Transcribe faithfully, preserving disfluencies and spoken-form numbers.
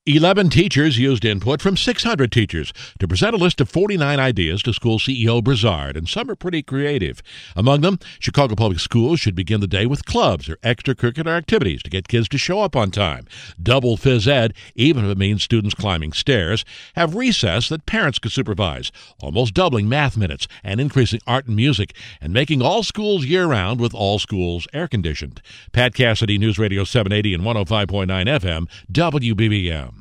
eleven teachers used input from six hundred teachers to present a list of forty-nine ideas to school C E O Brizard, and some are pretty creative. Among them, Chicago Public Schools should begin the day with clubs or extracurricular activities to get kids to show up on time. Double phys ed, even if it means students climbing stairs. Have recess that parents could supervise, almost doubling math minutes and increasing art and music, and making all schools year-round with all schools air-conditioned. Pat Cassidy, News Radio seven eighty and one oh five point nine F M, W B B M.